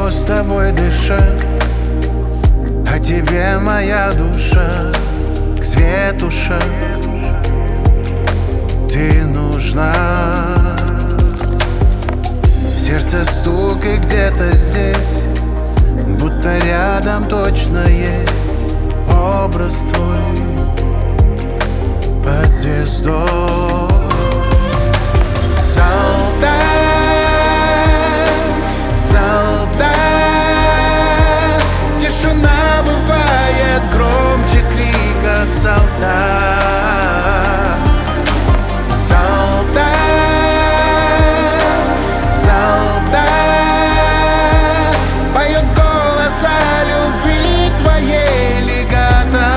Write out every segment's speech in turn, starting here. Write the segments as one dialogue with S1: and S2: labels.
S1: легко с тобой дышать, а тебе моя душа к свету шаг. Ты нужна. Сердце стук и где-то здесь, будто рядом точно есть образ твой под звездой. Солдат, солдат, тишина бывает громче крика. Солдат, солдат, солдат, поет голос о любви твоей легато.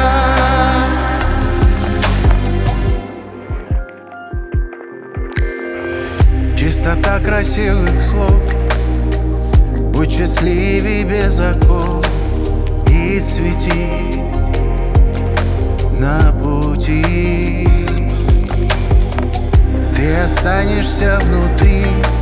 S1: Чистота красивых слов, будь счастливей без оков и свети на пути. Ты останешься внутри